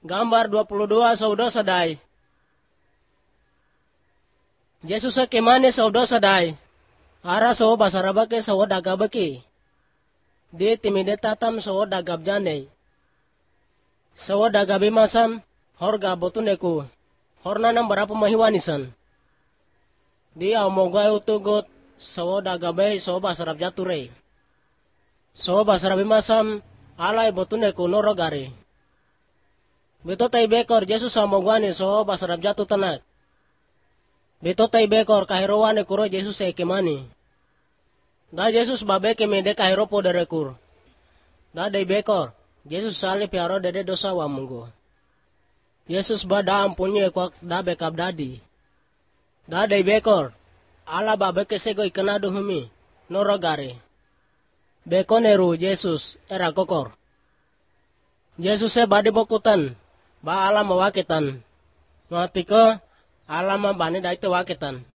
Gambar 22 saudo sadai. Jesus kemane saudo sadai. Ara so basarabake so dagabaki. Di timide tatam so dagab jane. So dagabi masam horga botuneku. Horna nang berapa mahiwanisan. Dia moga utugot so dagabe so basarab jature. So basarabi masam alay botuneku norogari. Beto tay bekor Jesus amogwani so basarab jatu tanak. Beto tay bekor kahirowane kuro Jesus ekemani. Da Jesus babeke mede kahiro po derekur. Da day bekor Jesus sali piaro dede dosa wa munggo. Jesus bada ampunye kwak da bekab dadi. Da day bekor ala babeke sego ikanado humi norogari. Bekoneru Jesus era kokor. Jesus badi bokutan. Ba alam mawakitan. Matiko alam mabani daito wakitan.